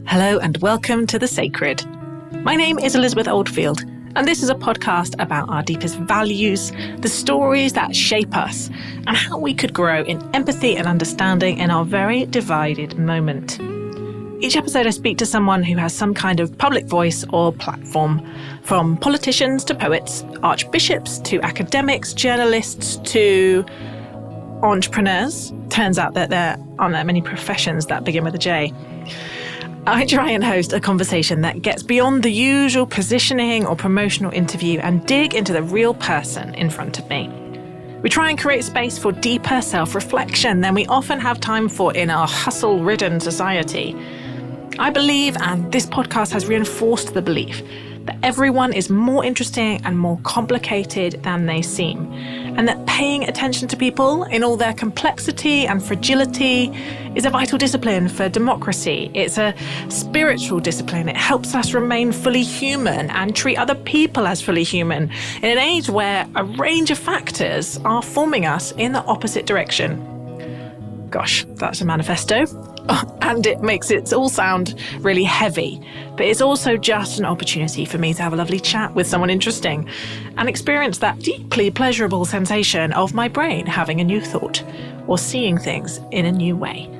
Hello and welcome to The Sacred. My name is Elizabeth Oldfield, and this is a podcast about our deepest values, the stories that shape us, and how we could grow in empathy and understanding in our very divided moment. Each episode I speak to someone who has some kind of public voice or platform, from politicians to poets, archbishops to academics, journalists to entrepreneurs. Turns out that there aren't that many professions that begin with a J. I try and host a conversation that gets beyond the usual positioning or promotional interview and dig into the real person in front of me. We try and create space for deeper self-reflection than we often have time for in our hustle-ridden society. I believe, and this podcast has reinforced the belief, that everyone is more interesting and more complicated than they seem, and that paying attention to people in all their complexity and fragility is a vital discipline for democracy. It's a spiritual discipline. It helps us remain fully human and treat other people as fully human in an age where a range of factors are forming us in the opposite direction. Gosh, that's a manifesto. And it makes it all sound really heavy, but it's also just an opportunity for me to have a lovely chat with someone interesting and experience that deeply pleasurable sensation of my brain having a new thought or seeing things in a new way.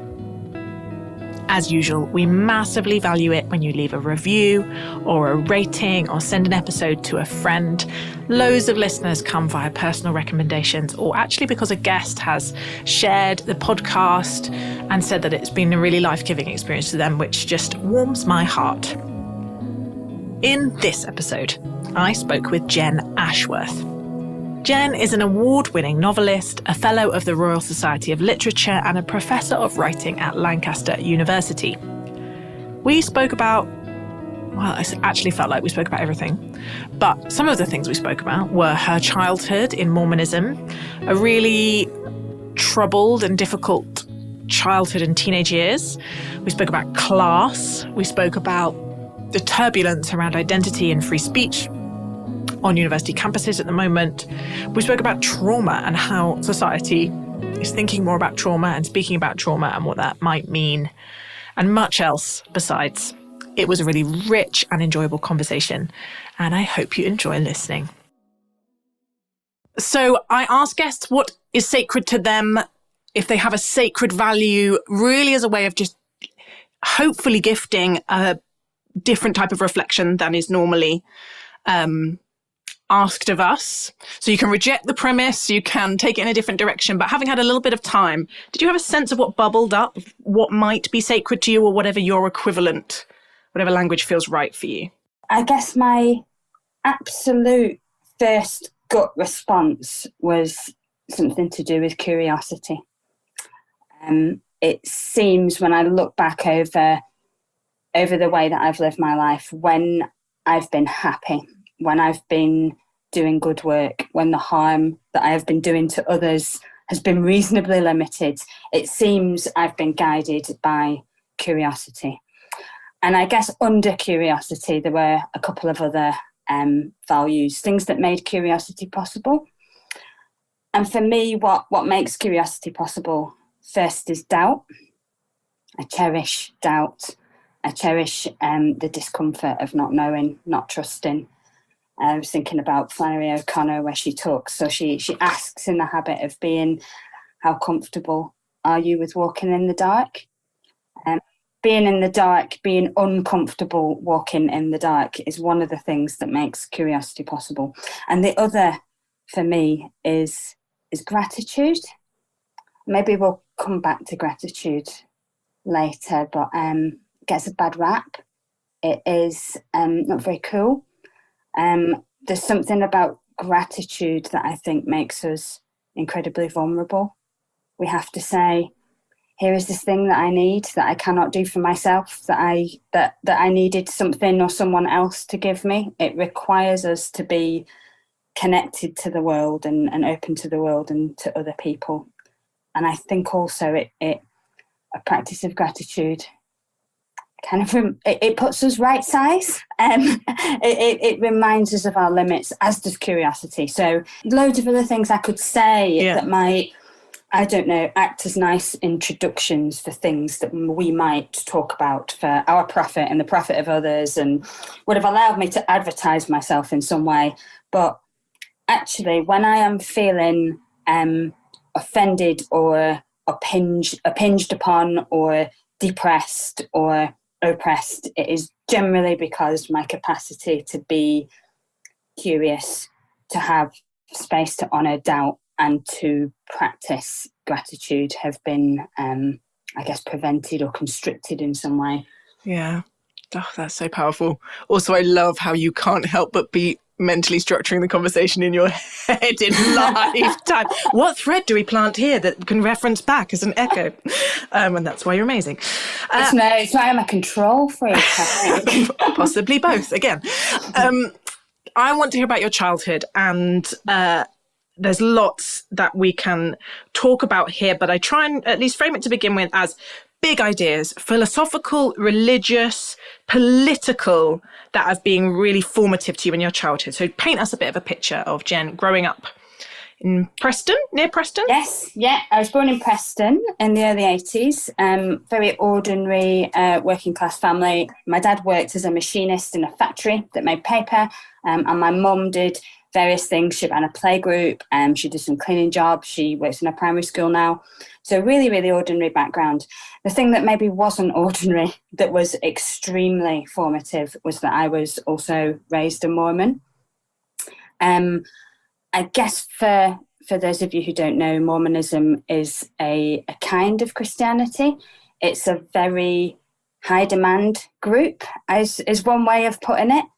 As usual, we massively value it when you leave a review or a rating or send an episode to a friend. Loads of listeners come via personal recommendations or actually because a guest has shared the podcast and said that it's been a really life-giving experience to them, which just warms my heart. In this episode, I spoke with Jen Ashworth. Jen is an award-winning novelist, a fellow of the Royal Society of Literature and a professor of writing at Lancaster University. We spoke about, well, it actually felt like we spoke about everything, but some of the things we spoke about were her childhood in Mormonism, a really troubled and difficult childhood and teenage years. We spoke about class. We spoke about the turbulence around identity and free speech on university campuses at the moment. We spoke about trauma and how society is thinking more about trauma and speaking about trauma and what that might mean, and much else besides. It was a really rich and enjoyable conversation, and I hope you enjoy listening. So I ask guests what is sacred to them, if they have a sacred value, really as a way of just hopefully gifting a different type of reflection than is normally asked of us. So you can reject the premise, you can take it in a different direction, but having had a little bit of time, did you have a sense of what bubbled up, what might be sacred to you, or whatever your equivalent, whatever language feels right for you? I guess my absolute first gut response was something to do with curiosity. It seems when I look back over the way that I've lived my life, when I've been happy, when I've been doing good work, when the harm that I have been doing to others has been reasonably limited, it seems I've been guided by curiosity. And I guess under curiosity, there were a couple of other values, things that made curiosity possible. And for me, what makes curiosity possible first is doubt. I cherish doubt. I cherish the discomfort of not knowing, not trusting. I was thinking about Flannery O'Connor, where she talks. So she asks in the habit of being, how comfortable are you with walking in the dark? Being in the dark, being uncomfortable walking in the dark is one of the things that makes curiosity possible. And the other, for me, is gratitude. Maybe we'll come back to gratitude later, but it gets a bad rap. It is not very cool. There's something about gratitude that I think makes us incredibly vulnerable. We have to say, here is this thing that I need, that I cannot do for myself, that I needed something or someone else to give me. It requires us to be connected to the world and open to the world and to other people. And I think also a practice of gratitude kind of it puts us right size. It reminds us of our limits, as does curiosity. So loads of other things I could say that might I don't know, act as nice introductions for things that we might talk about for our profit and the profit of others, and would have allowed me to advertise myself in some way. But actually, when I am feeling offended or impinged upon or depressed or oppressed, it is generally because my capacity to be curious, to have space to honour doubt, and to practice gratitude have been, I guess, prevented or constricted in some way. Yeah. Oh, that's so powerful. Also, I love how you can't help but be mentally structuring the conversation in your head in live time. What thread do we plant here that can reference back as an echo? And that's why you're amazing. It's why I'm a control freak, I think. Possibly both, again. I want to hear about your childhood, and there's lots that we can talk about here, but I try and at least frame it to begin with as big ideas, philosophical, religious, political, that have been really formative to you in your childhood. So paint us a bit of a picture of Jen growing up in Preston, near Preston? Yes, yeah. I was born in Preston in the early 80s. Very ordinary working class family. My dad worked as a machinist in a factory that made paper, and my mum did various things. She ran a playgroup, she did some cleaning jobs. She works in a primary school now. So really, really ordinary background. The thing that maybe wasn't ordinary, that was extremely formative, was that I was also raised a Mormon. I guess for those of you who don't know, Mormonism is a kind of Christianity. It's a very high demand group, is one way of putting it.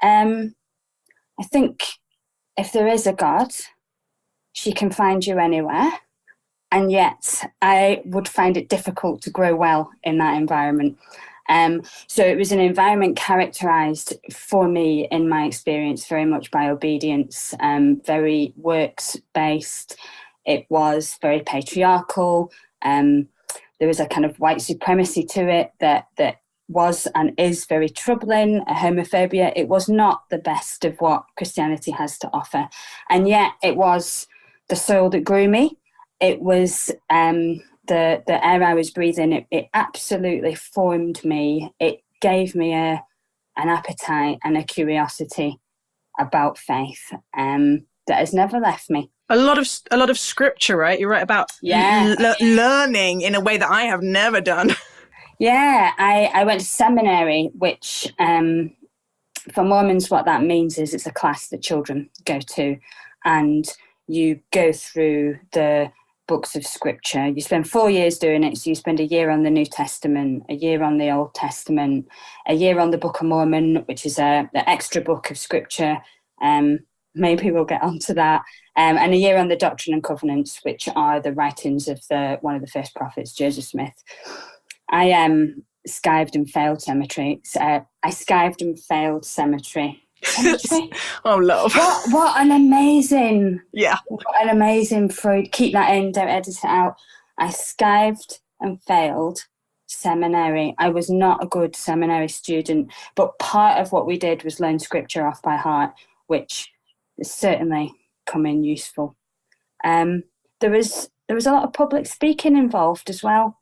I think if there is a God, she can find you anywhere. And yet I would find it difficult to grow well in that environment. So it was an environment characterised for me, in my experience, very much by obedience, very works-based. It was very patriarchal. There was a kind of white supremacy to it that was and is very troubling, a homophobia. It was not the best of what Christianity has to offer. And yet it was the soil that grew me. It was the air I was breathing. It absolutely formed me. It gave me an appetite and a curiosity about faith that has never left me. A lot of scripture, right? You're right about learning in a way that I have never done. Yeah, I went to seminary, which for Mormons, what that means is it's a class that children go to, and you go through the books of scripture. You spend 4 years doing it. So you spend a year on the New Testament, a year on the Old Testament, a year on the Book of Mormon, which is the extra book of scripture. Maybe we'll get onto that. And a year on the Doctrine and Covenants, which are the writings of one of the first prophets, Joseph Smith. I skived and failed cemetery. I skived and failed cemetery. Oh, love. What an amazing, yeah. What an amazing Freud. Keep that in, don't edit it out. I skived and failed seminary. I was not a good seminary student, but part of what we did was learn scripture off by heart, which has certainly come in useful. There was a lot of public speaking involved as well.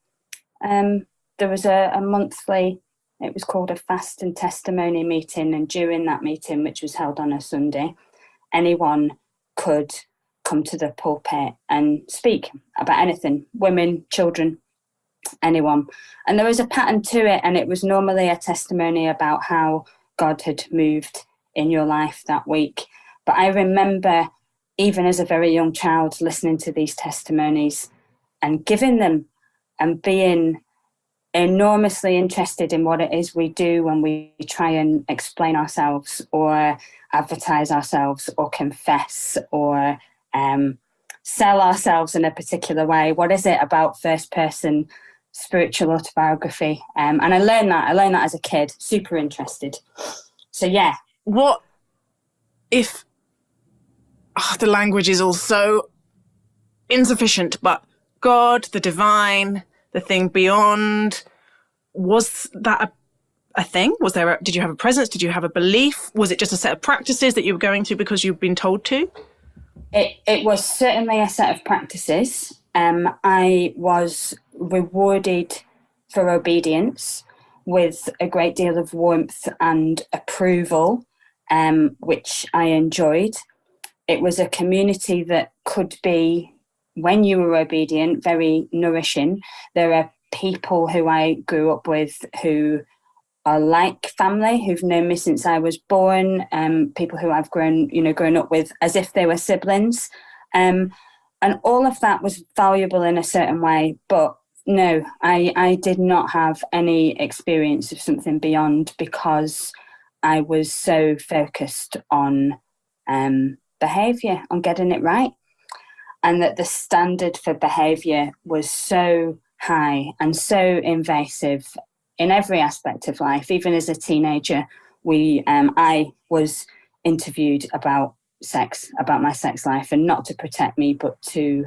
There was a monthly, it was called a fast and testimony meeting, and during that meeting, which was held on a Sunday, anyone could come to the pulpit and speak about anything, women, children, anyone. And there was a pattern to it, and it was normally a testimony about how God had moved in your life that week. But I remember, even as a very young child, listening to these testimonies and giving them and being enormously interested in what it is we do when we try and explain ourselves or advertise ourselves or confess or sell ourselves in a particular way. What is it about first person spiritual autobiography? And I learned that as a kid, super interested. So yeah. What if the language is also insufficient, but God, the divine, the thing beyond, was that a thing? Did you have a presence? Did you have a belief? Was it just a set of practices that you were going to because you've been told to? It was certainly a set of practices. I was rewarded for obedience with a great deal of warmth and approval, which I enjoyed. It was a community that could be, when you were obedient, very nourishing. There are people who I grew up with who are like family, who've known me since I was born, people who I've grown up with as if they were siblings. And all of that was valuable in a certain way. But no, I did not have any experience of something beyond, because I was so focused on behaviour, on getting it right. And that the standard for behaviour was so high and so invasive in every aspect of life. Even as a teenager, I was interviewed about sex, about my sex life, and not to protect me, but to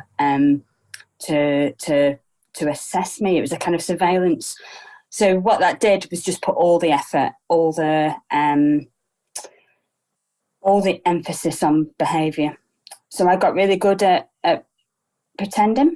assess me. It was a kind of surveillance. So what that did was just put all the effort, all the emphasis on behaviour. So I got really good at pretending.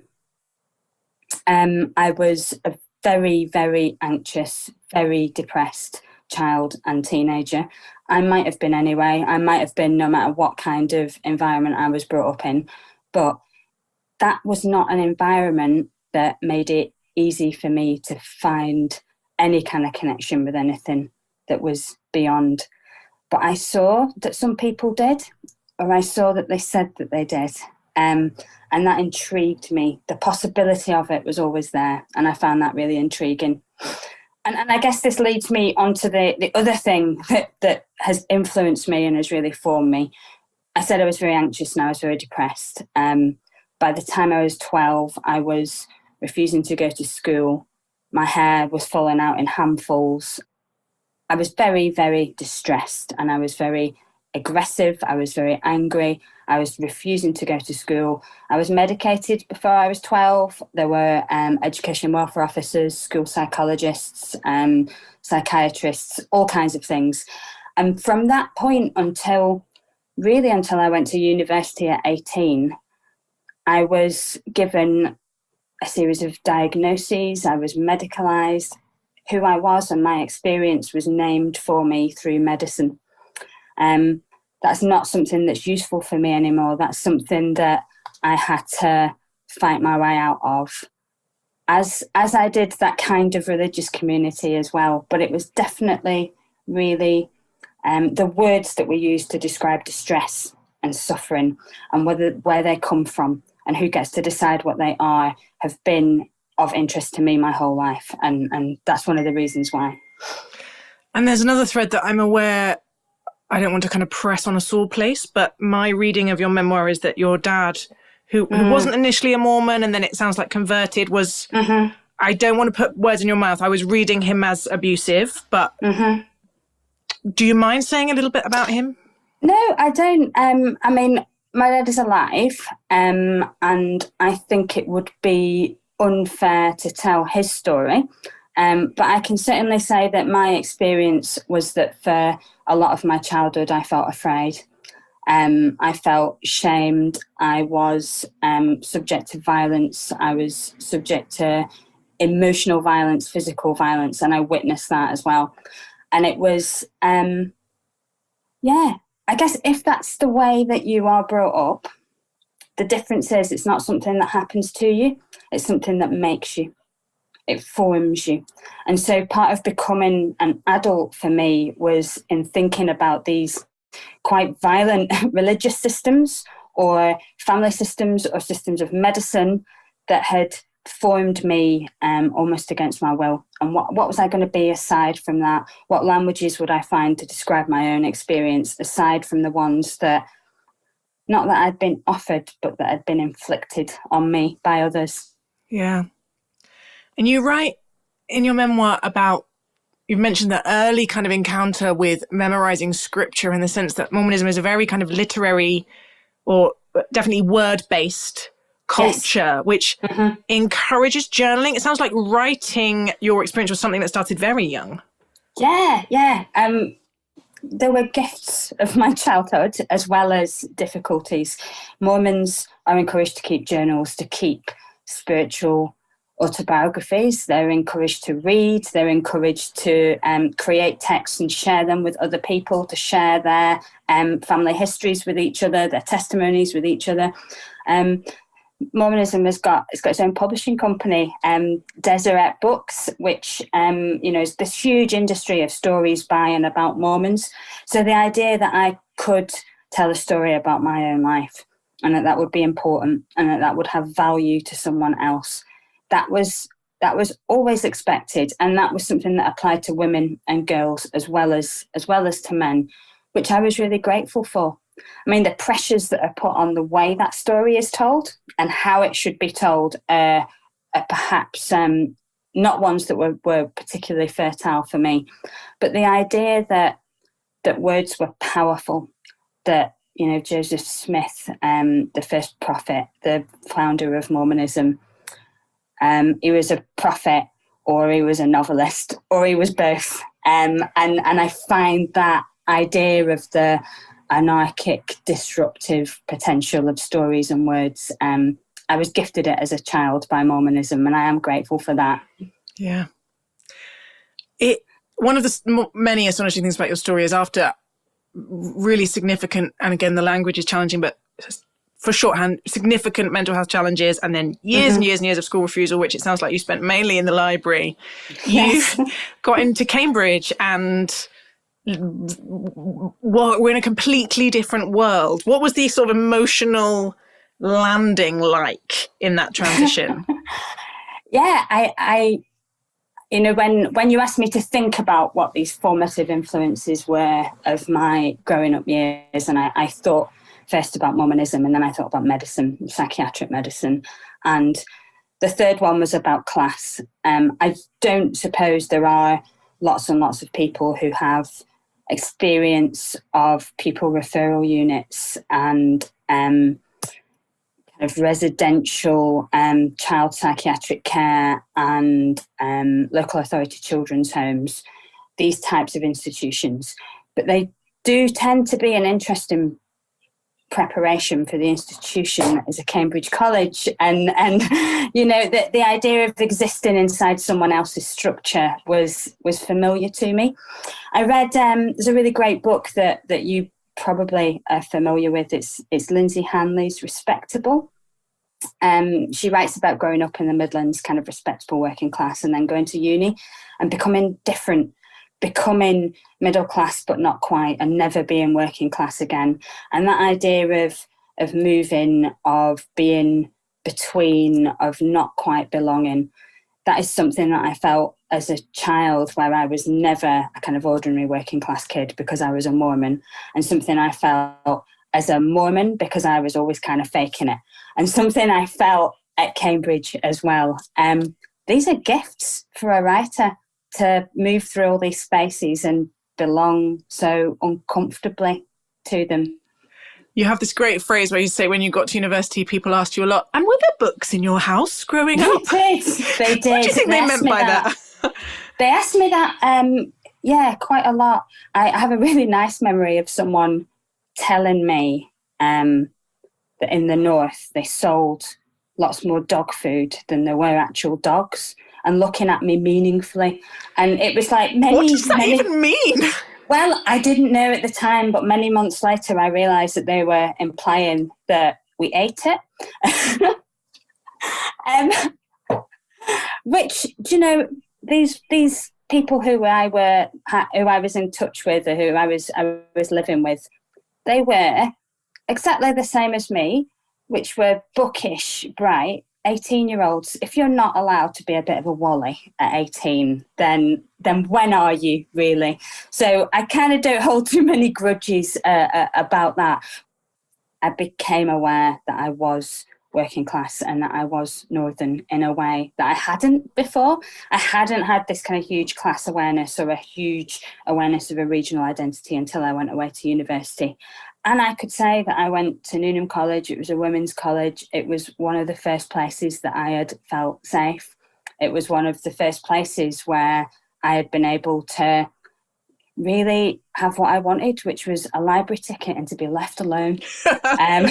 I was a very, very anxious, very depressed child and teenager. I might have been anyway. I might have been no matter what kind of environment I was brought up in. But that was not an environment that made it easy for me to find any kind of connection with anything that was beyond. But I saw that some people did, or I saw that they said that they did. And that intrigued me. The possibility of it was always there. And I found that really intriguing. And I guess this leads me on to the other thing that has influenced me and has really formed me. I said I was very anxious and I was very depressed. By the time I was 12, I was refusing to go to school. My hair was falling out in handfuls. I was very, very distressed, and I was very aggressive. I was very angry. I was refusing to go to school. I was medicated before I was 12. There were education welfare officers, school psychologists, psychiatrists, all kinds of things. And from that point until I went to university at 18, I was given a series of diagnoses. I was medicalised. Who I was and my experience was named for me through medicine. That's not something that's useful for me anymore. That's something that I had to fight my way out of, as I did that kind of religious community as well. But it was definitely really the words that we use to describe distress and suffering, and where they come from and who gets to decide what they are, have been of interest to me my whole life. And that's one of the reasons why. And there's another thread that I'm aware, I don't want to kind of press on a sore place, but my reading of your memoir is that your dad, who wasn't initially a Mormon and then it sounds like converted, was, I don't want to put words in your mouth, I was reading him as abusive, but do you mind saying a little bit about him? No, I don't. I mean, my dad is alive, and I think it would be unfair to tell his story. But I can certainly say that my experience was that for a lot of my childhood, I felt afraid. I felt shamed. I was subject to violence. I was subject to emotional violence, physical violence, and I witnessed that as well. And it was, I guess if that's the way that you are brought up, the difference is it's not something that happens to you, it's something that makes you. It forms you. And so part of becoming an adult for me was in thinking about these quite violent religious systems or family systems or systems of medicine that had formed me almost against my will. And what was I going to be aside from that? What languages would I find to describe my own experience aside from the ones that, not that I'd been offered, but that had been inflicted on me by others? Yeah. And you write in your memoir about, you've mentioned the early kind of encounter with memorizing scripture, in the sense that Mormonism is a very kind of literary or definitely word-based culture, yes, which encourages journaling. It sounds like writing your experience was something that started very young. Yeah. There were gifts of my childhood as well as difficulties. Mormons are encouraged to keep journals, to keep spiritual autobiographies. They're encouraged to read. They're encouraged to create texts and share them with other people, to share their family histories with each other, their testimonies with each other. Mormonism has got its own publishing company, Deseret Books, which is this huge industry of stories by and about Mormons. So the idea that I could tell a story about my own life, and that would be important, and that would have value to someone else, that was always expected, and that was something that applied to women and girls as well as to men, which I was really grateful for. I mean, the pressures that are put on the way that story is told and how it should be told are perhaps not ones that were particularly fertile for me. But the idea that words were powerful, that, Joseph Smith, the first prophet, the founder of Mormonism, he was a prophet, or he was a novelist, or he was both. And I find that idea of the anarchic, disruptive potential of stories and words. I was gifted it as a child by Mormonism, and I am grateful for that. Yeah. One of the many astonishing things about your story is after really significant, and again, the language is challenging, but for shorthand, significant mental health challenges, and then years and years and years of school refusal, which it sounds like you spent mainly in the library. Yes. You got into Cambridge and we're in a completely different world. What was the sort of emotional landing like in that transition? Yeah, I when you asked me to think about what these formative influences were of my growing up years, and I thought first about Mormonism, and then I thought about medicine, psychiatric medicine, and the third one was about class. I don't suppose there are lots and lots of people who have experience of pupil referral units and kind of residential child psychiatric care and local authority children's homes, these types of institutions. But they do tend to be an interesting preparation for the institution as a Cambridge college, and the idea of existing inside someone else's structure was familiar to me. I read there's a really great book that you probably are familiar with. It's Lindsay Hanley's Respectable. She writes about growing up in the Midlands, kind of respectable working class, and then going to uni and becoming different, becoming middle class but not quite, and never being working class again. And that idea of moving, of being between, of not quite belonging, that is something that I felt as a child, where I was never a kind of ordinary working class kid because I was a Mormon, and something I felt as a Mormon because I was always kind of faking it, and something I felt at Cambridge as well. These are gifts for a writer, to move through all these spaces and belong so uncomfortably to them. You have this great phrase where you say when you got to university, people asked you a lot, and were there books in your house growing up? They did. What do you think they meant by that? They asked me that, quite a lot. I have a really nice memory of someone telling me that in the north they sold lots more dog food than there were actual dogs, and looking at me meaningfully. And it was like what does that even mean? Well, I didn't know at the time, but many months later I realised that they were implying that we ate it. Which, these people who I was in touch with, or who I was living with, they were exactly the same as me, which were bookish, bright 18-year-olds. If you're not allowed to be a bit of a wally at 18, then when are you really? So I kind of don't hold too many grudges about that. I became aware that I was working class and that I was Northern in a way that I hadn't before. I hadn't had this kind of huge class awareness or a huge awareness of a regional identity until I went away to university. And I could say that I went to Newnham College. It was a women's college. It was one of the first places that I had felt safe. It was one of the first places where I had been able to really have what I wanted, which was a library ticket and to be left alone. um,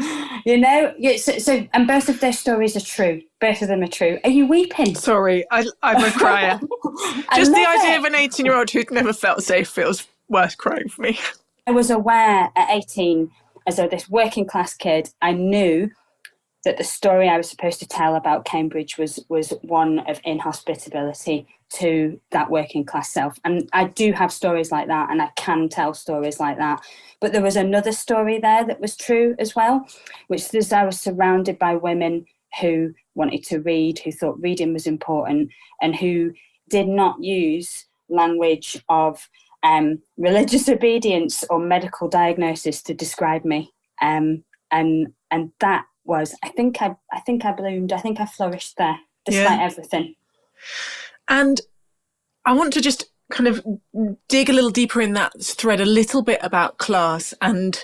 and both of their stories are true. Both of them are true. Are you weeping? Sorry, I'm a crier. Just the idea of an 18-year-old who'd never felt safe feels worth crying for me. I was aware at 18, as this working class kid, I knew that the story I was supposed to tell about Cambridge was one of inhospitability to that working class self. And I do have stories like that, and I can tell stories like that. But there was another story there that was true as well, which is I was surrounded by women who wanted to read, who thought reading was important, and who did not use language of religious obedience or medical diagnosis to describe me. And that was, I think I bloomed. I think I flourished there, despite everything. And I want to just kind of dig a little deeper in that thread a little bit about class. And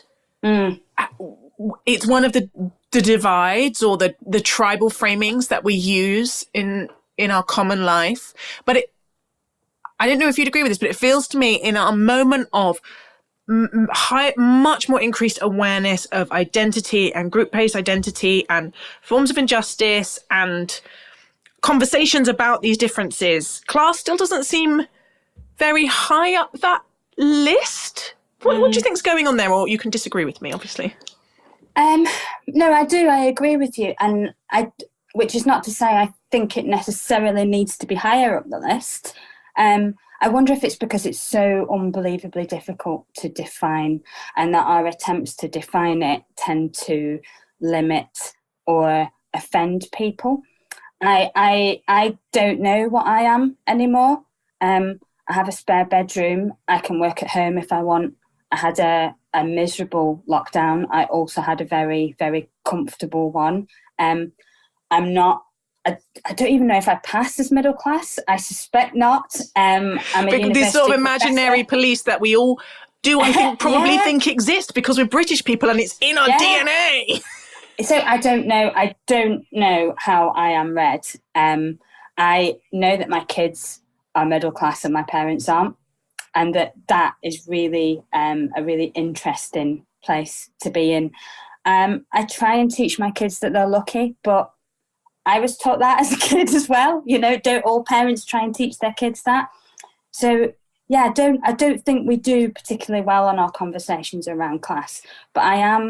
it's one of the divides or the tribal framings that we use in our common life. But I don't know if you'd agree with this, but it feels to me in a moment of much more increased awareness of identity and group-based identity and forms of injustice and conversations about these differences, class still doesn't seem very high up that list. What do you think's going on there? Or you can disagree with me, obviously. No, I do. I agree with you. And which is not to say I think it necessarily needs to be higher up the list. I wonder if it's because it's so unbelievably difficult to define, and that our attempts to define it tend to limit or offend people. I don't know what I am anymore. I have a spare bedroom. I can work at home if I want. I had a miserable lockdown. I also had a very, very comfortable one. I don't even know if I passed as middle class. I suspect not. I'm a this sort of imaginary police that we all do, I think, probably think exist because we're British people and it's in our DNA. So I don't know. I don't know how I am read. I know that my kids are middle class and my parents aren't, and that is really a really interesting place to be in. I try and teach my kids that they're lucky, but I was taught that as a kid as well. Don't all parents try and teach their kids that? So yeah, I don't think we do particularly well on our conversations around class. But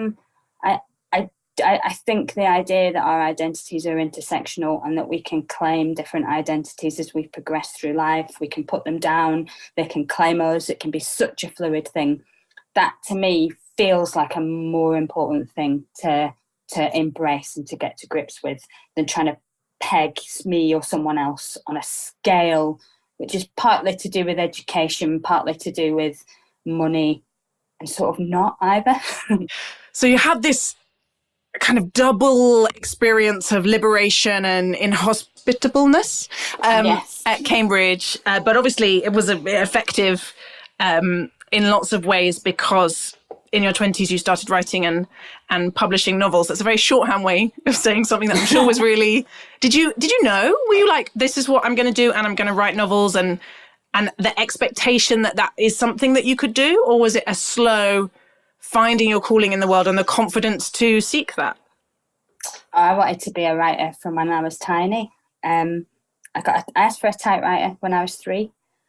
I think the idea that our identities are intersectional and that we can claim different identities as we progress through life, we can put them down, they can claim us, it can be such a fluid thing. That to me feels like a more important thing to embrace and to get to grips with than trying to peg me or someone else on a scale which is partly to do with education, partly to do with money, and sort of not either. So you had this kind of double experience of liberation and inhospitableness at Cambridge, but obviously it was effective in lots of ways because in your 20s you started writing and publishing novels. That's a very shorthand way of saying something that I'm sure was really... Did you know? Were you like, this is what I'm going to do and I'm going to write novels, and the expectation that is something that you could do? Or was it a slow finding your calling in the world and the confidence to seek that? I wanted to be a writer from when I was tiny. I asked for a typewriter when I was 3.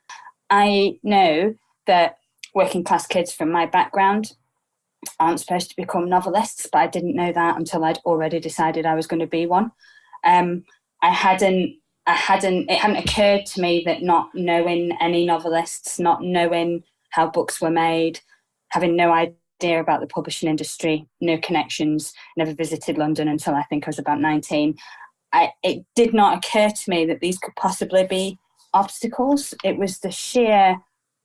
I know that working class kids from my background aren't supposed to become novelists, but I didn't know that until I'd already decided I was going to be one. It hadn't occurred to me that not knowing any novelists, not knowing how books were made, having no idea about the publishing industry, no connections, never visited London until I think I was about 19. It did not occur to me that these could possibly be obstacles. It was the sheer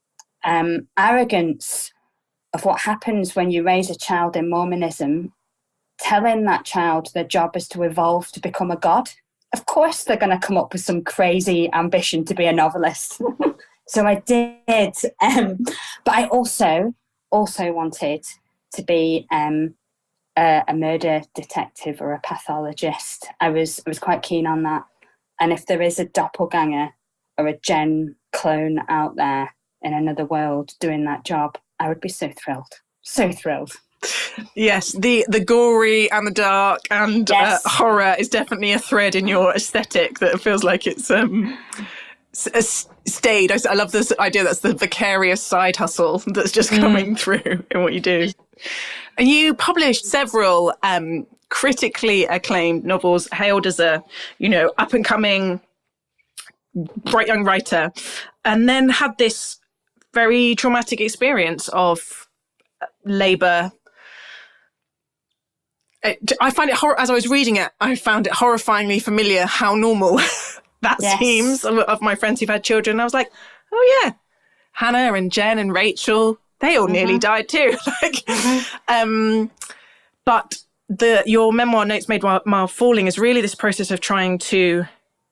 arrogance of what happens when you raise a child in Mormonism, telling that child their job is to evolve to become a god. Of course they're going to come up with some crazy ambition to be a novelist. So I did. But I also wanted to be a murder detective or a pathologist. I was quite keen on that. And if there is a doppelganger or a Jen clone out there, in another world doing that job, I would be so thrilled. So thrilled. Yes, the gory and the dark and Yes. horror is definitely a thread in your aesthetic that feels like it's stayed. I love this idea that's the vicarious side hustle that's just coming through in what you do. And you published several critically acclaimed novels, hailed as a, up and coming bright young writer, and then had this very traumatic experience of labour. I find it as I was reading it, I found it horrifyingly familiar how normal that seems of my friends who've had children. I was like, oh yeah, Hannah and Jen and Rachel, they all nearly died too. But your memoir, Notes Made While Falling, is really this process of trying to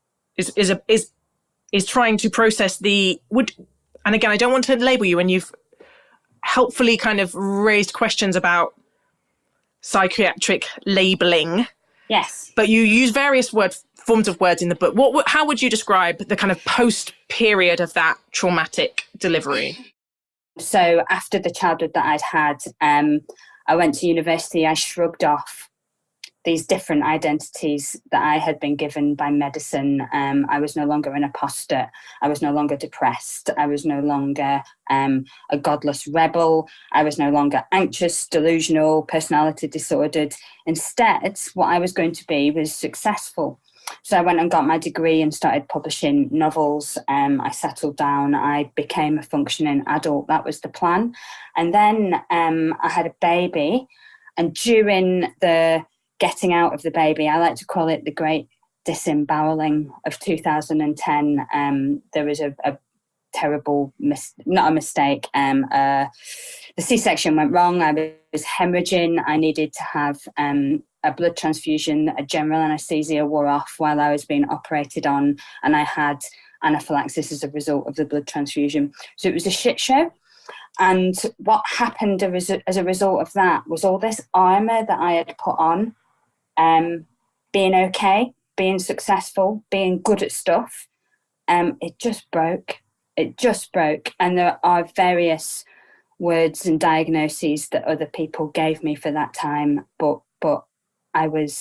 trying to process and again, I don't want to label you, and you've helpfully kind of raised questions about psychiatric labeling. Yes. But you use various forms of words in the book. How would you describe the kind of post period of that traumatic delivery? So after the childhood that I'd had, I went to university. I shrugged off these different identities that I had been given by medicine. I was no longer an apostate. I was no longer depressed. I was no longer a godless rebel. I was no longer anxious, delusional, personality disordered. Instead, what I was going to be was successful. So I went and got my degree and started publishing novels. I settled down. I became a functioning adult. That was the plan. And then I had a baby. And during the getting out of the baby, I like to call it the great disemboweling of 2010. There was a terrible, not a mistake. The C-section went wrong. I was hemorrhaging. I needed to have a blood transfusion. A general anaesthesia wore off while I was being operated on, and I had anaphylaxis as a result of the blood transfusion. So it was a shit show. And what happened as a result of that was all this armour that I had put on, being okay, being successful, being good at stuff, it just broke. It just broke. And there are various words and diagnoses that other people gave me for that time, but I was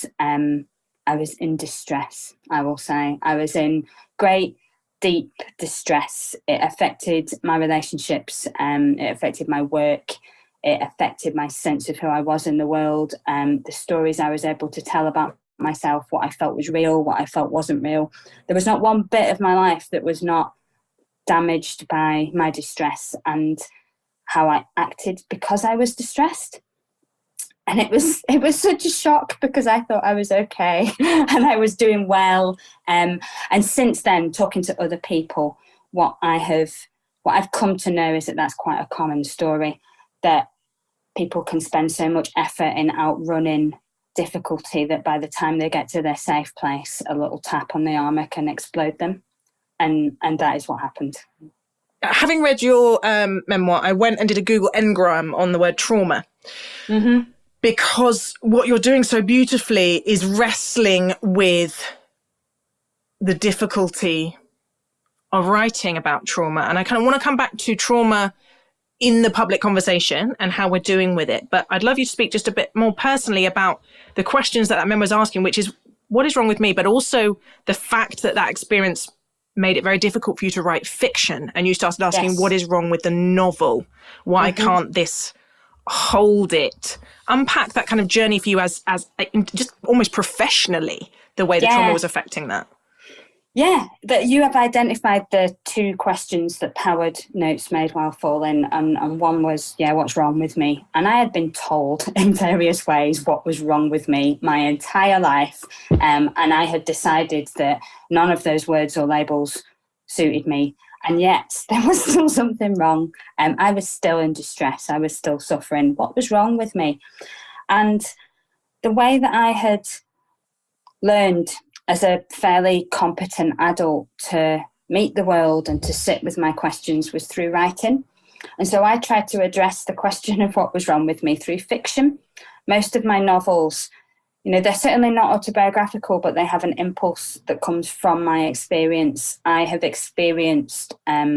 in distress, I will say. I was in great, deep distress. It affected my relationships, it affected my work, it affected my sense of who I was in the world, the stories I was able to tell about myself, what I felt was real, what I felt wasn't real. There was not one bit of my life that was not damaged by my distress and how I acted because I was distressed. And it was such a shock because I thought I was okay and I was doing well. And since then, talking to other people, what I've come to know is that that's quite a common story, that people can spend so much effort in outrunning difficulty that by the time they get to their safe place, a little tap on the armour can explode them. And that is what happened. Having read your memoir, I went and did a Google Ngram on the word trauma. Mm-hmm. Because what you're doing so beautifully is wrestling with the difficulty of writing about trauma. And I kind of want to come back to trauma in the public conversation and how we're doing with it. But I'd love you to speak just a bit more personally about the questions that member is asking, which is, what is wrong with me? But also the fact that experience made it very difficult for you to write fiction. And you started asking, yes, what is wrong with the novel? Why can't this hold it? Unpack that kind of journey for you as just almost professionally, the way the trauma was affecting that. Yeah, that you have identified the two questions that powered Notes Made While Falling, and one was, what's wrong with me? And I had been told in various ways what was wrong with me my entire life, and I had decided that none of those words or labels suited me. And yet there was still something wrong. I was still in distress. I was still suffering. What was wrong with me? And the way that I had learned as a fairly competent adult to meet the world and to sit with my questions was through writing. And so I tried to address the question of what was wrong with me through fiction. Most of my novels, they're certainly not autobiographical, but they have an impulse that comes from my experience. I have experienced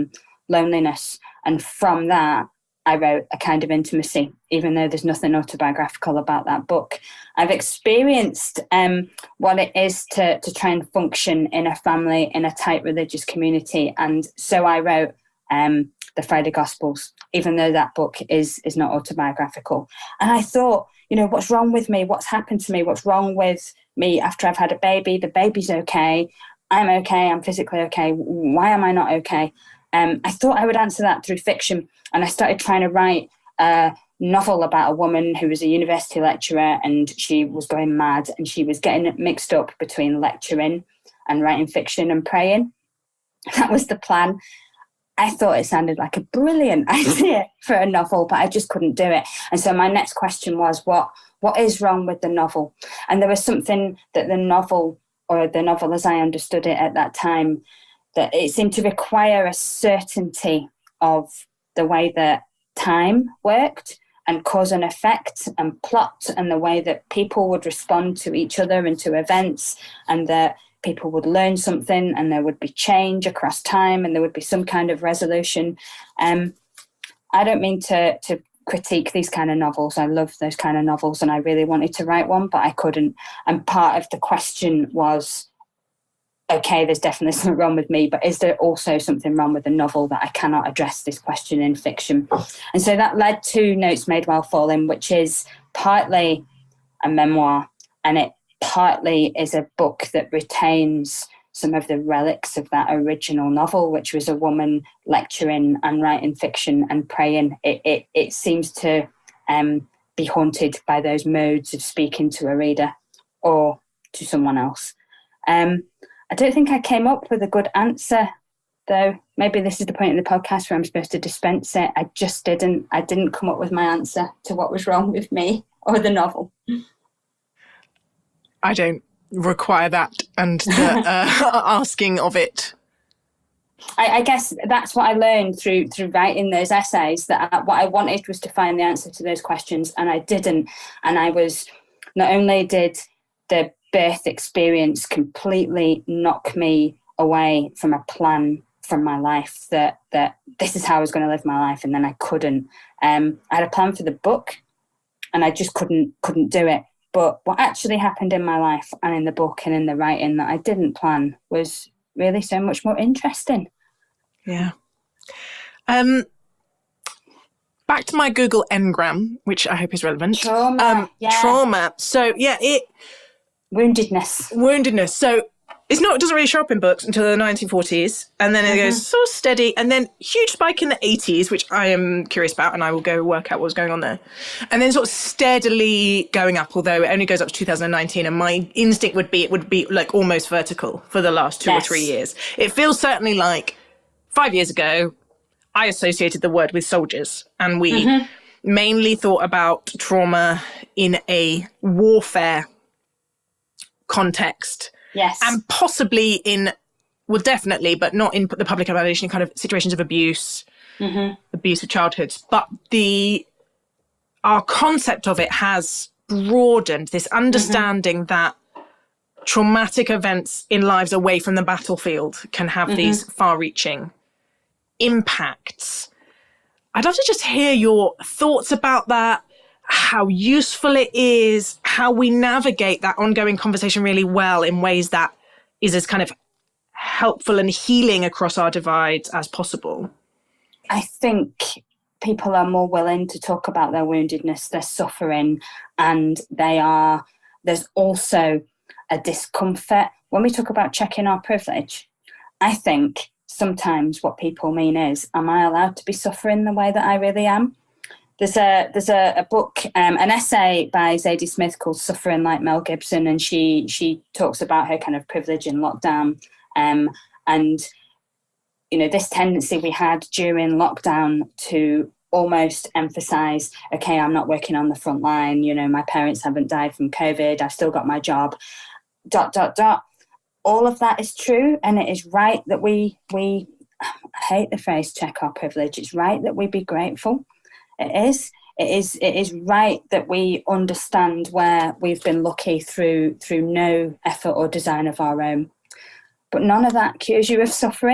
loneliness. And from that, I wrote A Kind of Intimacy, even though there's nothing autobiographical about that book. I've experienced what it is to try and function in a family, in a tight religious community. And so I wrote the Friday Gospels, even though that book is not autobiographical. And I thought, what's wrong with me? What's happened to me? What's wrong with me after I've had a baby? The baby's okay. I'm okay. I'm physically okay. Why am I not okay? I thought I would answer that through fiction. And I started trying to write a novel about a woman who was a university lecturer, and she was going mad, and she was getting mixed up between lecturing and writing fiction and praying. That was the plan. I thought it sounded like a brilliant idea for a novel, but I just couldn't do it. And so my next question was, what is wrong with the novel? And there was something that the novel as I understood it at that time, that it seemed to require a certainty of the way that time worked and cause and effect and plot, and the way that people would respond to each other and to events, and that people would learn something and there would be change across time and there would be some kind of resolution. I don't mean to critique these kind of novels. I love those kind of novels, and I really wanted to write one, but I couldn't. And part of the question was, okay, there's definitely something wrong with me, but is there also something wrong with the novel that I cannot address this question in fiction? And so that led to Notes Made While Falling, which is partly a memoir, and it partly is a book that retains some of the relics of that original novel, which was a woman lecturing and writing fiction and praying. It seems to be haunted by those modes of speaking to a reader or to someone else. I don't think I came up with a good answer, though. Maybe this is the point in the podcast where I'm supposed to dispense it. I just didn't. I didn't come up with my answer to what was wrong with me or the novel. I don't require that and the asking of it. I guess that's what I learned through writing those essays, that what I wanted was to find the answer to those questions, and I didn't. And I was, not only did the birth experience completely knock me away from a plan from my life, that this is how I was going to live my life, and then I couldn't. I had a plan for the book, and I just couldn't do it. But what actually happened in my life and in the book and in the writing that I didn't plan was really so much more interesting. Yeah. Back to my Google Ngram, which I hope is relevant. Trauma. Trauma. So, Woundedness. So it doesn't really show up in books until the 1940s. And then it goes sort of steady. And then huge spike in the 80s, which I am curious about. And I will go work out what's going on there. And then sort of steadily going up, although it only goes up to 2019. And my instinct would be, it would be like almost vertical for the last 2 or 3 years. It feels certainly like 5 years ago, I associated the word with soldiers. And we mainly thought about trauma in a warfare context. Yes. And possibly definitely, but not in the public imagination, kind of situations of abuse, abuse of childhoods. But our concept of it has broadened, this understanding that traumatic events in lives away from the battlefield can have these far-reaching impacts. I'd love to just hear your thoughts about that, how useful it is, how we navigate that ongoing conversation really well in ways that is as kind of helpful and healing across our divides as possible. I think people are more willing to talk about their woundedness, their suffering, and there's also a discomfort. When we talk about checking our privilege, I think sometimes what people mean is, am I allowed to be suffering the way that I really am? There's a book, an essay by Zadie Smith called Suffering Like Mel Gibson, and she talks about her kind of privilege in lockdown, and this tendency we had during lockdown to almost emphasize, okay, I'm not working on the front line, my parents haven't died from COVID, I've still got my job, ... All of that is true, and it is right that we I hate the phrase check our privilege. It's right that we be grateful. It is right that we understand where we've been lucky through no effort or design of our own. But none of that cures you of suffering.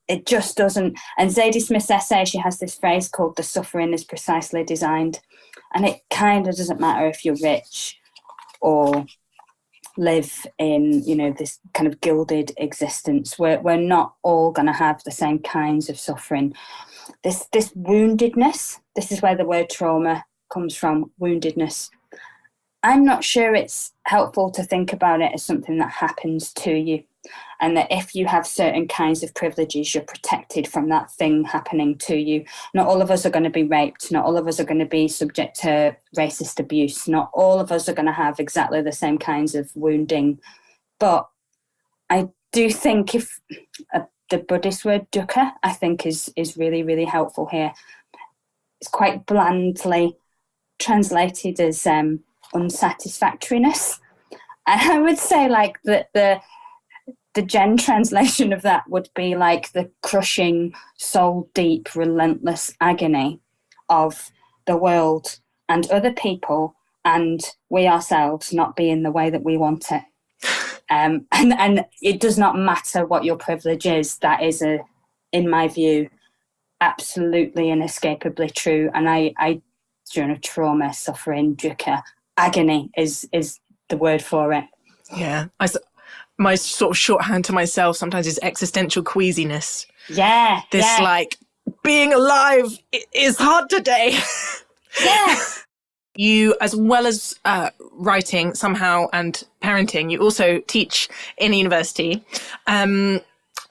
it just doesn't. And Zadie Smith's essay, she has this phrase called "the suffering is precisely designed," and it kind of doesn't matter if you're rich or live in, you know, this kind of gilded existence. We're not all going to have the same kinds of suffering. This woundedness, this is where the word trauma comes from, woundedness. I'm not sure it's helpful to think about it as something that happens to you, and that if you have certain kinds of privileges, you're protected from that thing happening to you. Not all of us are going to be raped. Not all of us are going to be subject to racist abuse. Not all of us are going to have exactly the same kinds of wounding. But I do think if the Buddhist word dukkha, I think is really, really helpful here. It's quite blandly translated as unsatisfactoriness. And I would say like the Gen translation of that would be like the crushing, soul deep, relentless agony of the world and other people and we ourselves not being the way that we want it. And it does not matter what your privilege is. That is, in my view, absolutely inescapably true. And I trauma, suffering, dukkha, agony is the word for it. Yeah. My sort of shorthand to myself sometimes is existential queasiness. Yeah. Like, being alive is hard today. Yeah. You, as well as writing somehow and parenting, you also teach in a university. And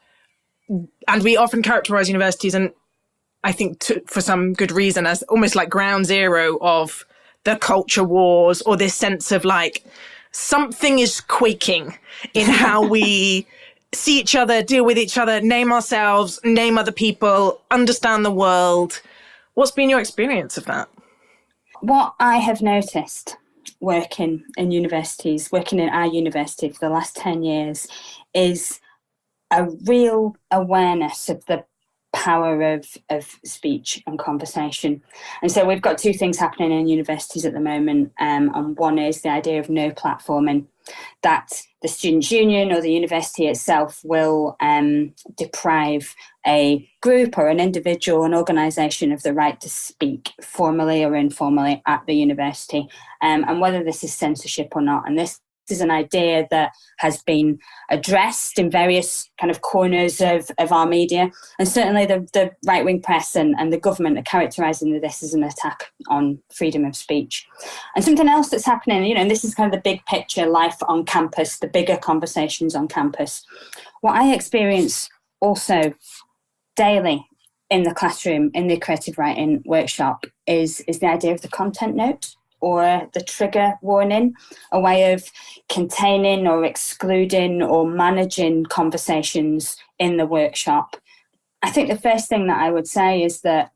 we often characterize universities, and I think for some good reason, as almost like ground zero of the culture wars, or this sense of like something is quaking in how we see each other, deal with each other, name ourselves, name other people, understand the world. What's been your experience of that? What I have noticed working in universities, working in our university for the last 10 years, is a real awareness of the power of speech and conversation. And so we've got two things happening in universities at the moment. And one is the idea of no platforming, that the Students' Union or the university itself will deprive a group or an individual, an organisation of the right to speak formally or informally at the university, and whether this is censorship or not. And this is an idea that has been addressed in various kind of corners of our media, and certainly the right-wing press and the government are characterising this as an attack on freedom of speech. And something else that's happening, you know, and this is kind of the big picture, life on campus, the bigger conversations on campus. What I experience also daily in the classroom, in the creative writing workshop, is the idea of the content note, or the trigger warning, a way of containing or excluding or managing conversations in the workshop. I think the first thing that I would say is that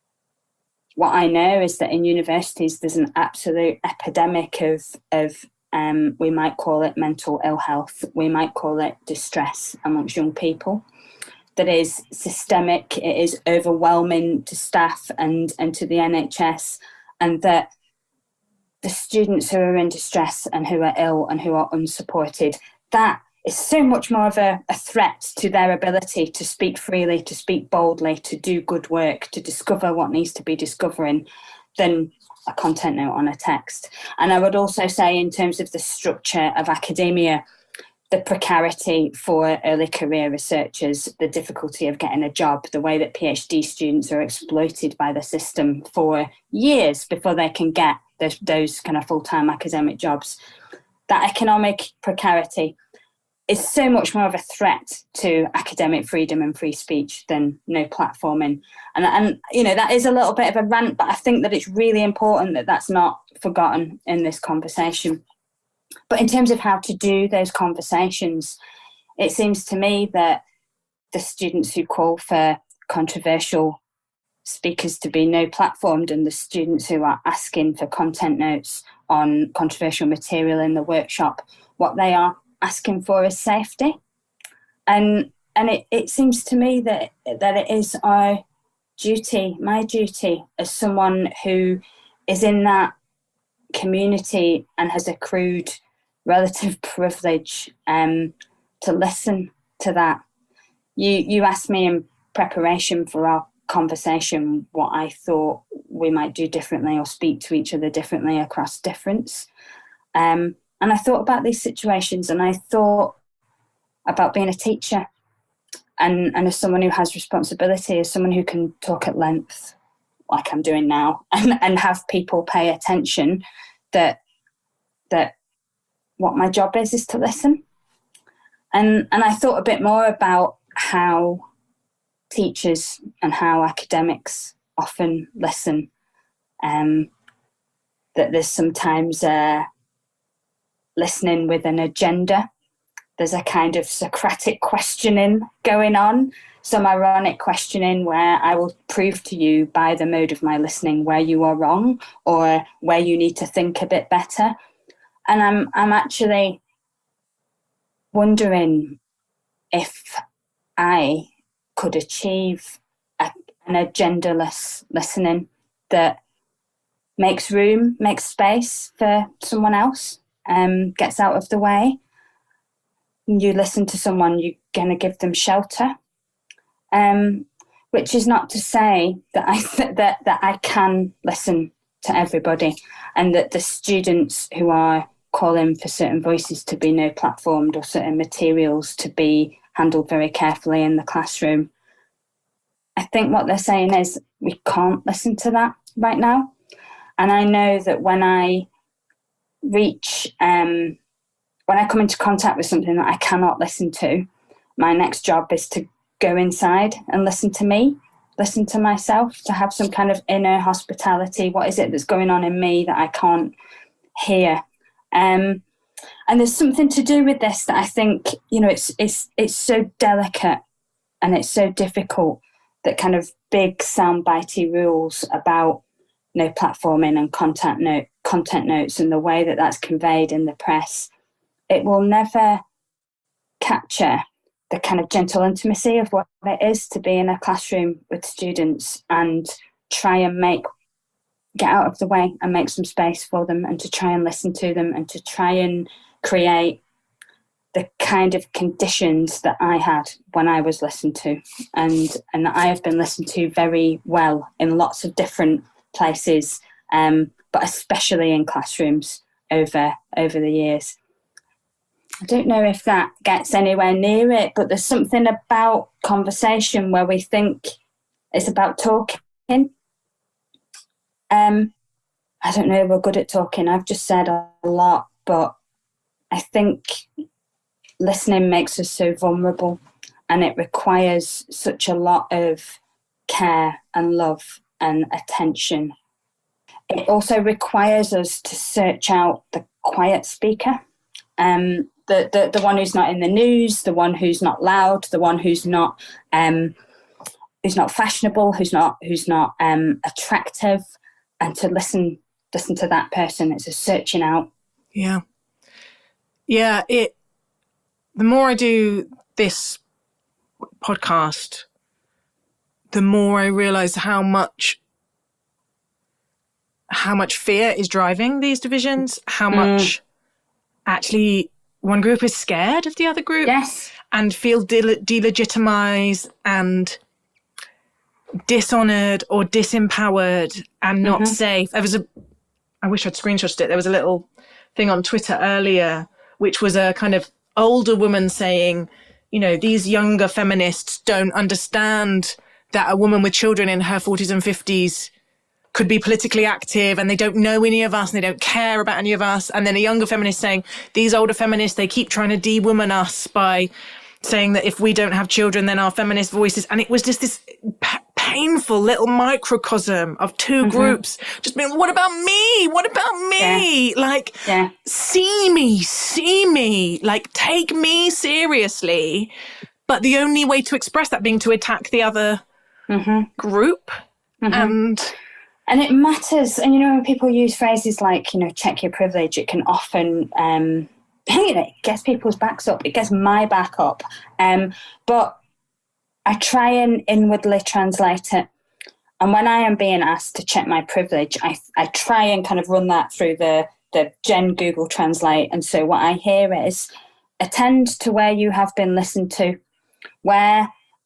what I know is that in universities there's an absolute epidemic of we might call it mental ill health, we might call it distress amongst young people, that is systemic, it is overwhelming to staff and to the NHS, and that the students who are in distress and who are ill and who are unsupported, that is so much more of a threat to their ability to speak freely, to speak boldly, to do good work, to discover what needs to be discovering, than a content note on a text. And I would also say, in terms of the structure of academia, the precarity for early career researchers, the difficulty of getting a job, the way that PhD students are exploited by the system for years before they can get those kind of full-time academic jobs. That economic precarity is so much more of a threat to academic freedom and free speech than no platforming. And you know, that is a little bit of a rant, but I think that it's really important that that's not forgotten in this conversation. But in terms of how to do those conversations, it seems to me that the students who call for controversial speakers to be no platformed, and the students who are asking for content notes on controversial material in the workshop, what they are asking for is safety. And it seems to me that it is our duty, my duty, as someone who is in that community and has accrued relative privilege, to listen to that. You asked me preparation for our conversation what I thought we might do differently or speak to each other differently across difference. And I thought about these situations, and I thought about being a teacher and as someone who has responsibility, as someone who can talk at length like I'm doing now and have people pay attention, that what my job is to listen. And I thought a bit more about how teachers and how academics often listen, that there's sometimes listening with an agenda. There's a kind of Socratic questioning going on, some ironic questioning where I will prove to you by the mode of my listening where you are wrong or where you need to think a bit better. And I'm actually wondering if I could achieve an agendaless listening that makes room, makes space for someone else, gets out of the way. You listen to someone, you're going to give them shelter, which is not to say that I can listen to everybody, and that the students who are calling for certain voices to be no platformed or certain materials to be handled very carefully in the classroom, I think what they're saying is we can't listen to that right now. And I know that when I come into contact with something that I cannot listen to, my next job is to go inside and listen to me, listen to myself, to have some kind of inner hospitality. What is it that's going on in me that I can't hear? And there's something to do with this that I think, it's so delicate and it's so difficult, that kind of big soundbitey rules about no platforming and content notes and the way that that's conveyed in the press, it will never capture the kind of gentle intimacy of what it is to be in a classroom with students and try and get out of the way and make some space for them, and to try and listen to them, and to try and create the kind of conditions that I had when I was listened to, and that I have been listened to very well in lots of different places, but especially in classrooms over the years. I don't know if that gets anywhere near it, but there's something about conversation where we think it's about talking. I don't know, we're good at talking. I've just said a lot, but I think listening makes us so vulnerable, and it requires such a lot of care and love and attention. It also requires us to search out the quiet speaker, the one who's not in the news, the one who's not loud, the one who's not fashionable, who's not attractive, and to listen to that person. It's a searching out. Yeah. The more I do this podcast, the more I realize how much fear is driving these divisions, how much actually one group is scared of the other group. Yes. And feel delegitimized and dishonored or disempowered and not safe. I wish I'd screenshotted it. There was a little thing on Twitter earlier, which was a kind of older woman saying, these younger feminists don't understand that a woman with children in her 40s and 50s could be politically active, and they don't know any of us and they don't care about any of us. And then a younger feminist saying, these older feminists, they keep trying to de-woman us by saying that if we don't have children, then our feminist voices. And it was just this painful little microcosm of two groups just being, what about me? What about me? Yeah. See me, like take me seriously. But the only way to express that being to attack the other group. And it matters. And, when people use phrases like, check your privilege, it can often, it gets people's backs up. It gets my back up. But I try and inwardly translate it. And when I am being asked to check my privilege, I try and kind of run that through the Gen Google Translate. And so what I hear is, attend to where you have been listened to. Where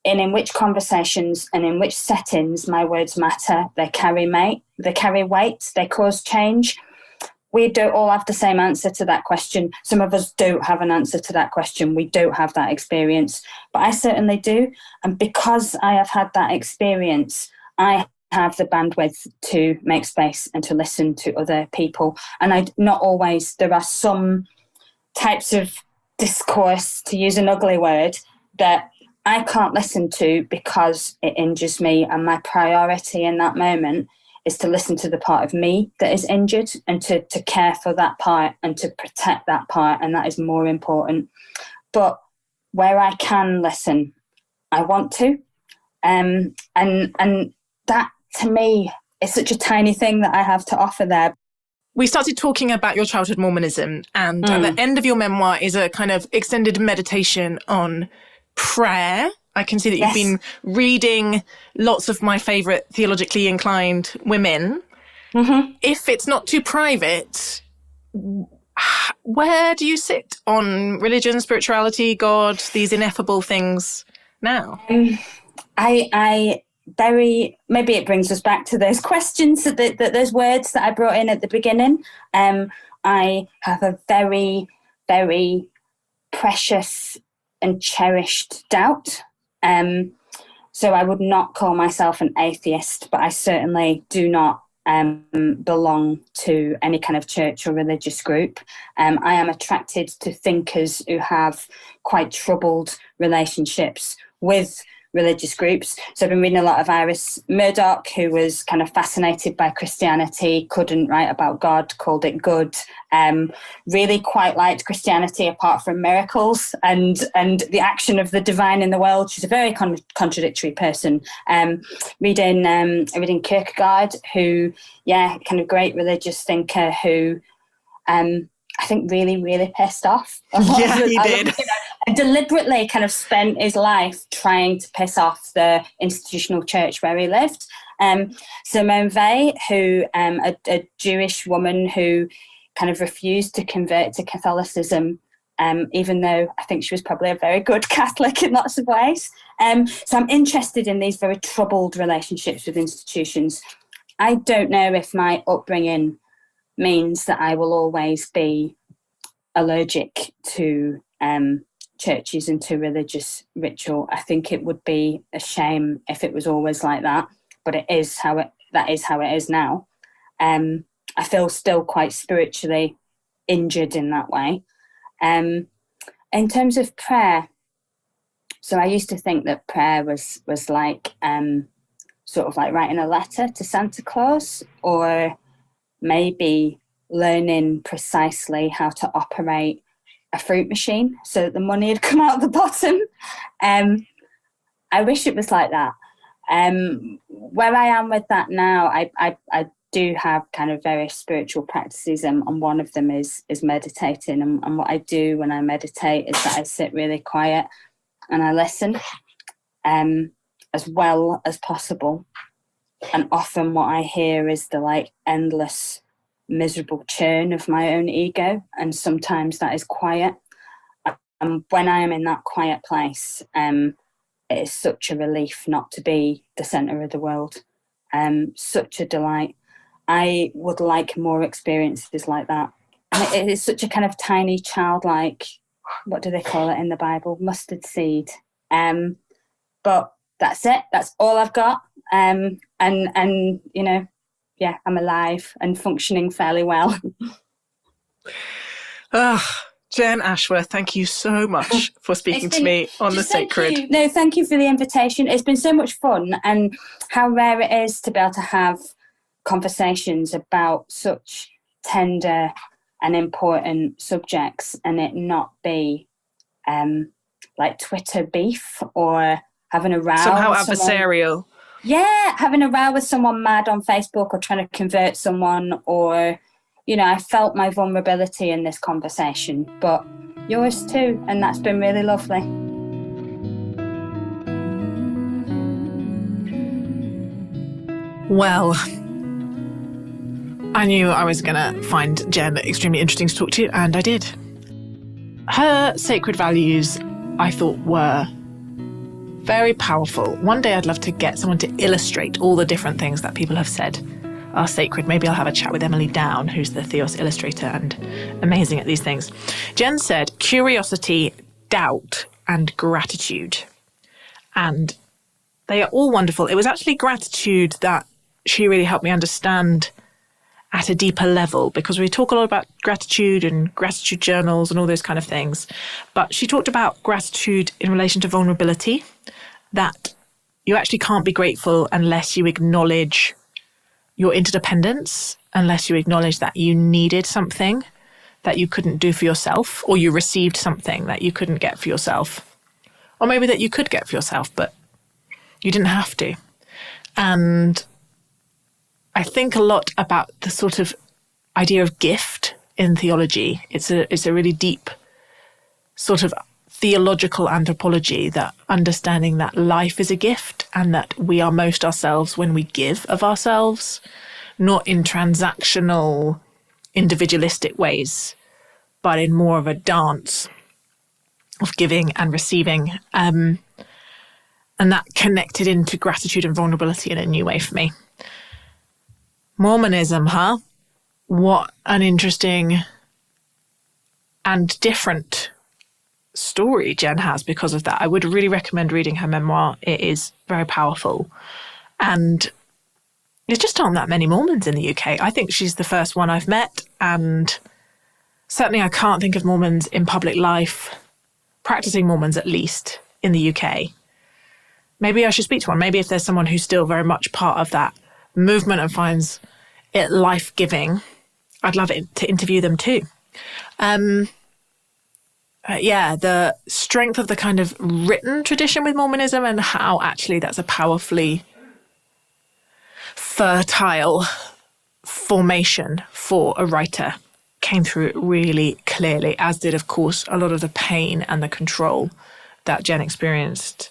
in which conversations and in which settings my words matter. They carry weight, they cause change. We don't all have the same answer to that question. Some of us don't have an answer to that question. We don't have that experience, but I certainly do. And because I have had that experience, I have the bandwidth to make space and to listen to other people. And not always, there are some types of discourse, to use an ugly word, that I can't listen to because it injures me. And my priority in that moment is to listen to the part of me that is injured and to care for that part and to protect that part. And that is more important. But where I can listen, I want to. And that, to me, is such a tiny thing that I have to offer there. We started talking about your childhood Mormonism, and at the end of your memoir is a kind of extended meditation on prayer. I can see that you've been reading lots of my favourite theologically inclined women. Mm-hmm. If it's not too private, where do you sit on religion, spirituality, God, these ineffable things now? Maybe it brings us back to those questions, that those words that I brought in at the beginning. I have a very, very precious and cherished doubt. So I would not call myself an atheist, but I certainly do not belong to any kind of church or religious group. I am attracted to thinkers who have quite troubled relationships with religious groups. So I've been reading a lot of Iris Murdoch, who was kind of fascinated by Christianity, couldn't write about God, called it good, really quite liked Christianity apart from miracles and the action of the divine in the world. She's a very contradictory person. Reading Kierkegaard, who, kind of great religious thinker who I think really, really pissed off. He did. And deliberately kind of spent his life trying to piss off the institutional church where he lived. Simone Weil, who a Jewish woman who kind of refused to convert to Catholicism, even though I think she was probably a very good Catholic in lots of ways. So I'm interested in these very troubled relationships with institutions. I don't know if my upbringing means that I will always be allergic to churches and to religious ritual. I think it would be a shame if it was always like that, but that is how it is now. I feel still quite spiritually injured in that way. In terms of prayer, so I used to think that prayer was like sort of like writing a letter to Santa Claus, or maybe learning precisely how to operate a fruit machine so that the money had come out the bottom. I wish it was like that. Where I am with that now, I do have kind of various spiritual practices, and one of them is meditating. And what I do when I meditate is that I sit really quiet and I listen as well as possible. And often what I hear is the endless miserable churn of my own ego, and sometimes that is quiet. And when I am in that quiet place, it is such a relief not to be the centre of the world. Such a delight. I would like more experiences like that. And it is such a kind of tiny childlike, what do they call it in the Bible? Mustard seed. But that's it. That's all I've got. And you know, I'm alive and functioning fairly well. Jen Ashworth, thank you so much for speaking to me on The Sacred. Thank you for the invitation. It's been so much fun, and how rare it is to be able to have conversations about such tender and important subjects and it not be like Twitter beef or having a row. Somehow adversarial. Having a row with someone mad on Facebook or trying to convert someone, or, I felt my vulnerability in this conversation, but yours too, and that's been really lovely. Well, I knew I was going to find Jen extremely interesting to talk to, and I did. Her sacred values, I thought, were very powerful. One day I'd love to get someone to illustrate all the different things that people have said are sacred. Maybe I'll have a chat with Emily Down, who's the Theos illustrator and amazing at these things. Jen said curiosity, doubt, and gratitude. And they are all wonderful. It was actually gratitude that she really helped me understand at a deeper level, because we talk a lot about gratitude and gratitude journals and all those kind of things. But she talked about gratitude in relation to vulnerability, that you actually can't be grateful unless you acknowledge your interdependence, unless you acknowledge that you needed something that you couldn't do for yourself, or you received something that you couldn't get for yourself, or maybe that you could get for yourself, but you didn't have to. And I think a lot about the sort of idea of gift in theology. It's a really deep sort of theological anthropology, that understanding that life is a gift and that we are most ourselves when we give of ourselves, not in transactional, individualistic ways, but in more of a dance of giving and receiving. And that connected into gratitude and vulnerability in a new way for me. Mormonism, huh? What an interesting and different story Jen has because of that. I would really recommend reading her memoir. It is very powerful. And there just aren't that many Mormons in the UK. I think she's the first one I've met. And certainly I can't think of Mormons in public life, practicing Mormons at least, in the UK. Maybe I should speak to one. Maybe if there's someone who's still very much part of that movement and finds it life-giving, I'd love it to interview them too. The strength of the kind of written tradition with Mormonism, and how actually that's a powerfully fertile formation for a writer, came through really clearly, as did, of course, a lot of the pain and the control that Jen experienced.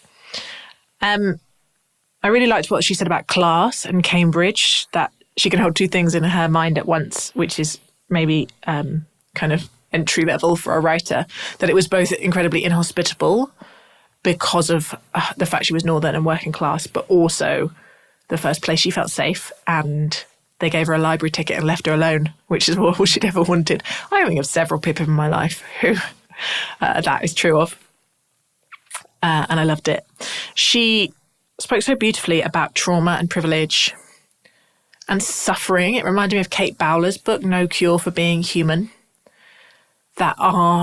I really liked what she said about class and Cambridge, that she can hold two things in her mind at once, which is maybe kind of entry level for a writer, that it was both incredibly inhospitable because of the fact she was Northern and working class, but also the first place she felt safe, and they gave her a library ticket and left her alone, which is all she'd ever wanted. I think of several people in my life who that is true of. And I loved it. She spoke so beautifully about trauma and privilege and suffering. It reminded me of Kate Bowler's book, No Cure for Being Human, that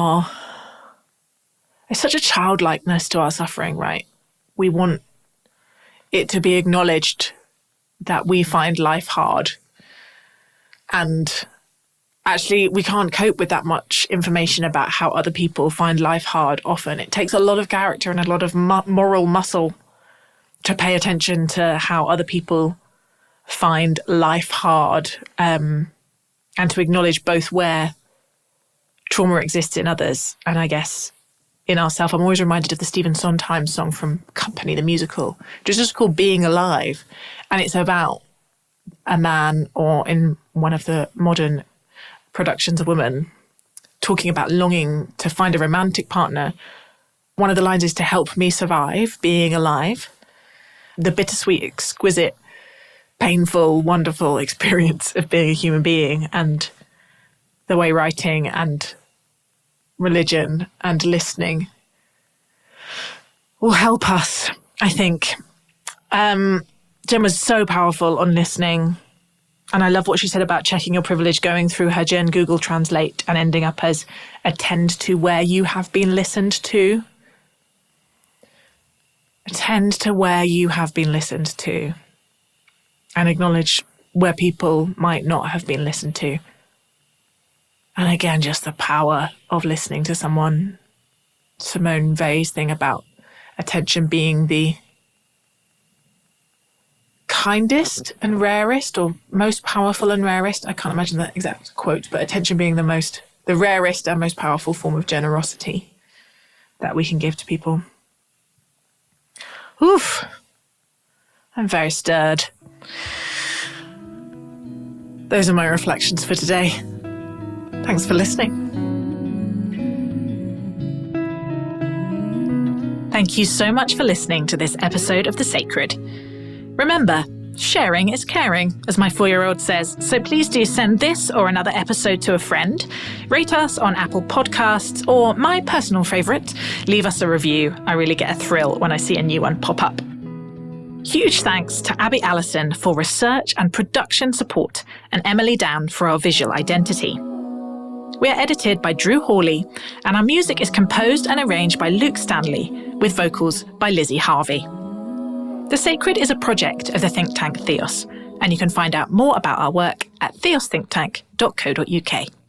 there's such a childlikeness to our suffering, right? We want it to be acknowledged that we find life hard. And actually, we can't cope with that much information about how other people find life hard often. It takes a lot of character and a lot of moral muscle to pay attention to how other people find life hard, and to acknowledge both where trauma exists in others and, I guess, in ourselves. I'm always reminded of the Stephen Sondheim song from Company, the musical, which is just called Being Alive. And it's about a man, or in one of the modern productions, a woman, talking about longing to find a romantic partner. One of the lines is, to help me survive being alive. The bittersweet, exquisite, painful, wonderful experience of being a human being, and the way writing and religion and listening will help us, I think. Jen was so powerful on listening. And I love what she said about checking your privilege, going through her Jen Google Translate and ending up as attend to where you have been listened to. Attend to where you have been listened to. And acknowledge where people might not have been listened to. And again, just the power of listening to someone. Simone Weil's thing about attention being the kindest and rarest, or most powerful and rarest. I can't imagine the exact quote, but attention being the rarest and most powerful form of generosity that we can give to people. Oof. I'm very stirred. Those are my reflections for today. Thanks for listening. Thank you so much for listening to this episode of The Sacred. Remember, sharing is caring, as my 4-year-old says, so please do send this or another episode to a friend, rate us on Apple Podcasts, or my personal favourite, leave us a review. I really get a thrill when I see a new one pop up. Huge thanks to Abby Allison for research and production support, and Emily Down for our visual identity. We are edited by Drew Hawley, and our music is composed and arranged by Luke Stanley, with vocals by Lizzie Harvey. The Sacred is a project of the think tank Theos, and you can find out more about our work at theosthinktank.co.uk.